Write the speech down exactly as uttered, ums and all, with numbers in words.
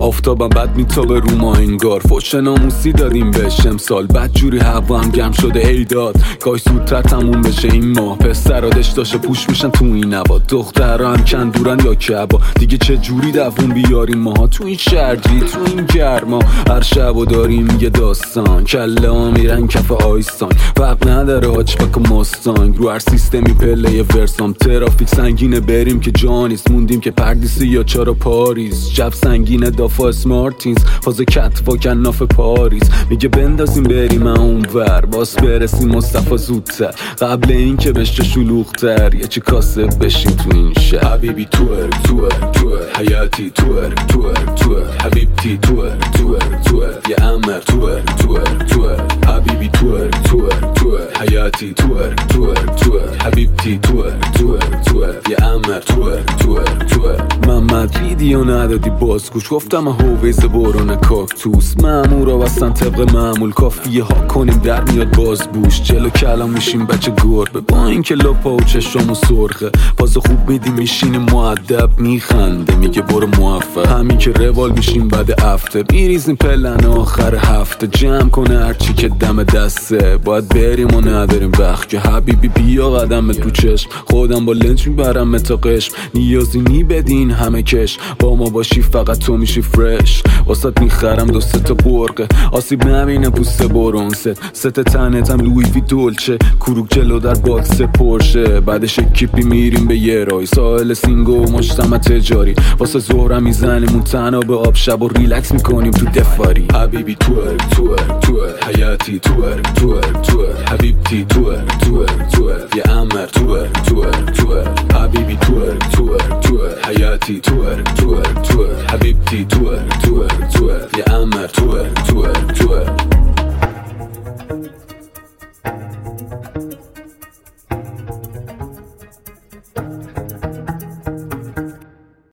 آفتابم بد میتابه رو ما انگار، فوش ناموسی دادیم بهش امسال، بد جوری هوا هم گرم شده ایداد، گاهی زودتر تموم بشه این ماه. پسرا داشته پوش میشن تو این نوا، دخترا هم کن دورن یا کبا، دیگه چه جوری دووم بیاریم ماها تو این شرجی تو این گرما. هر شبو داریم یه داستان، کله ها میرن کف آیستان، فرق نداره هاچبک و ماستانگ، رو هر سیستمی پله ورسام. ترافیک سنگینه بریم که جانیست، موندیم که پردیسی یا چارا پاریس، جب سنگینه دافا اسمارتینز، فاز کت و کناف پاریس. میگه بندازیم بریم اون ور، باز برسیم مصطفی زودتر، قبل این که بشه شلوغتر، یه چی کاسه بشیم تو این شهر. حبیبی توئر توئر توئر حیاتی توئر توئر توئر حبیبتی توئر توئر توئر یه امر توئر توئر توئر حبیبی توئر توئر توئر حیاتی توئر توئر توئر حبیبتی توئر توئر توئر یه امر توئر توئر توئر. من مدریدی و ندادی بازگوش، گفتم هویز برون کاکتوس، مامورا وستن طبق معمول، کافیه ها کنیم در میاد باز بوش، جلو کلام میشیم بچه گربه، با این که لپا و چشمو سرخه، باز خوب میدی میشینیم مؤدب میخنده، میگه برو موفق، همین که روال میشیم بعد هفته، میریزیم پلن آخر هفته، جمع کنه هرچی که دم دسته، باید بریم و نداریم وقت که حبیبی بیا قدم تو چشم، خودم با لنج میبرم تا قشم، نیازی نی بدین همه کش، با ما باشی فقط تو میشی فرش، واسات میخرم دو سه تا برقه، آسیب نبینه پوست برونست، ست تنتم لوی وی دولچه، کروک جلو در باکس پرشه، بعدش کیپی میریم به یه رای، ساحل سینگو و مجتمع تجاری، واسه زهرم میزنیم تنها به آب، شب و ریلکس میکنیم تو دفاری. حبیبی توئر توئر توئر حیاتی توئر توئر توئر حبیبتی توئر توئر توئر یه امر توئر توئر توئر حبیبی توئر توئر توئر حیاتی توئر توئر توئر حبیبتی توئر توئر توئر یه امر توئر توئر توئر.